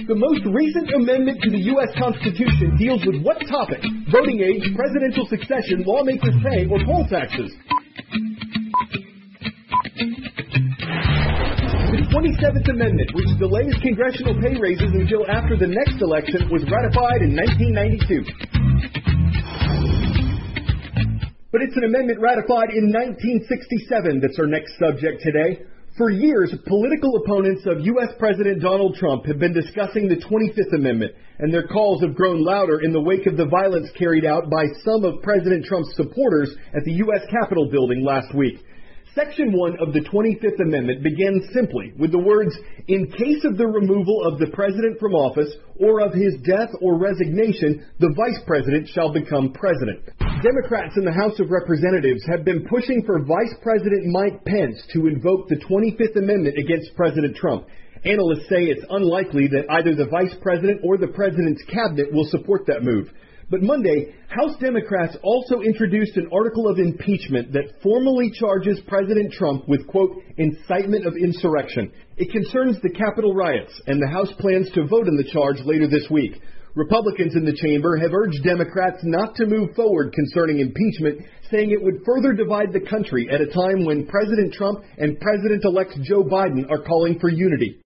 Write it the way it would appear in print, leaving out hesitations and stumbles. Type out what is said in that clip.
The most recent amendment to the U.S. Constitution deals with what topic? Voting age, presidential succession, lawmakers' pay, or poll taxes? The 27th Amendment, which delays congressional pay raises until after the next election, was ratified in 1992. But it's an amendment ratified in 1967 that's our next subject today. For years, political opponents of U.S. President Donald Trump have been discussing the 25th Amendment, and their calls have grown louder in the wake of the violence carried out by some of President Trump's supporters at the U.S. Capitol building last week. Section 1 of the 25th Amendment begins simply with the words, "In case of the removal of the president from office or of his death or resignation, the vice president shall become president." Democrats in the House of Representatives have been pushing for Vice President Mike Pence to invoke the 25th Amendment against President Trump. Analysts say it's unlikely that either the vice president or the president's cabinet will support that move. But Monday, House Democrats also introduced an article of impeachment that formally charges President Trump with, quote, incitement of insurrection. It concerns the Capitol riots, and the House plans to vote on the charge later this week. Republicans in the chamber have urged Democrats not to move forward concerning impeachment, saying it would further divide the country at a time when President Trump and President-elect Joe Biden are calling for unity.